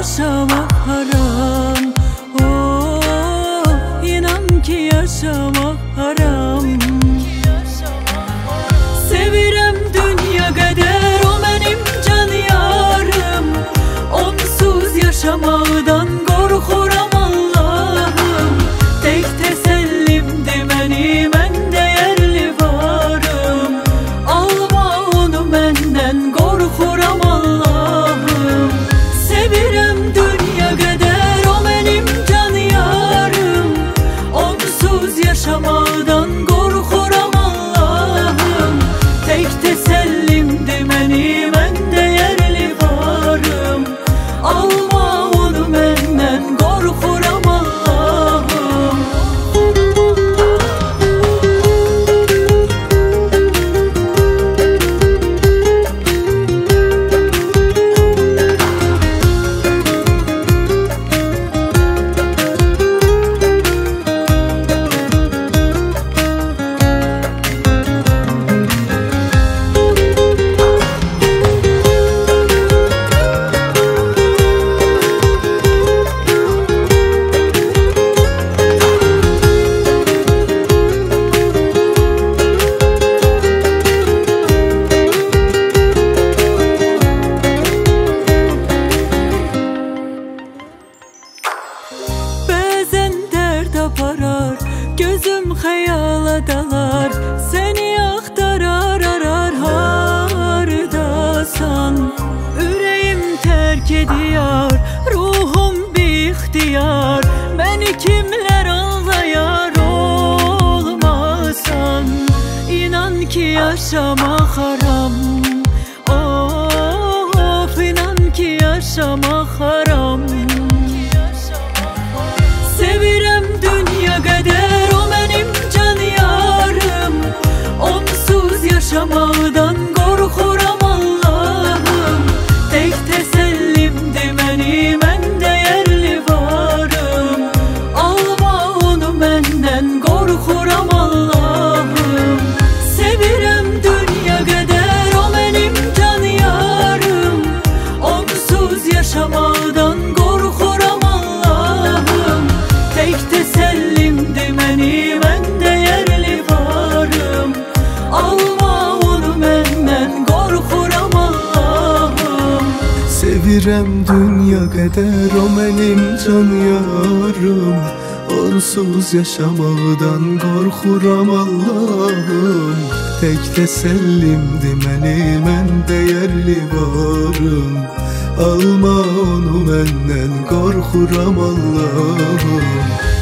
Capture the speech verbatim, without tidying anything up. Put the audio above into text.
yaşamak haram. Oh, inan ki yaşamak haram. Sevirem dünya kadar o benim can yarım. Onsuz yaşamaktan korkuram Allah'ım. Tek tesellimdi benim en değerli varım. Alma onu benden, korkuram Allah'ım. Sevirem dünya kadar o benim can yarım. Onsuz yaşamaktan korkuram Allah'ım. Tek tesellimdi benim en değerli varım. Alma onu benden, korkuram Allah'ım. Aparar, gözüm hayala dalar. Seni aktarar arar hardasan. Yüreğim terk ediyor, ruhum bir ihtiyar. Beni kimler anlayar olmasan. İnan ki yaşamak haram. Of, inan ki yaşamak haram. Sevirem dünya kadar o benim can yarım. Onsuz yaşamaktan korkuram Allah'ım. Tek tesellimdi benim en değerli varım. Alma onu benden, korkuram Allah'ım. Sevirem dünya kadar o benim can yarım. Onsuz yaşamaktan korkuram Allah'ım. Tek tesellimdi benim en değerli varım. Alma onu benden, korkuram Allah'ım. Sevirem dünya kadar o benim can yarım. Onsuz yaşamaktan korkuram Allah'ım. Tek tesellimdi benim en değerli varım. Alma onu benden, korkuram Allah'ım.